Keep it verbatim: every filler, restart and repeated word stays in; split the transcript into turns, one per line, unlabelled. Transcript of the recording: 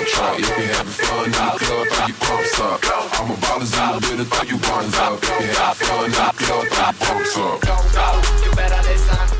truck. If you having fun in the club, throw your pumps up. I'm a ballers in the building, throw your ones up. If you having fun in the club, throw your pumps up.
You better listen.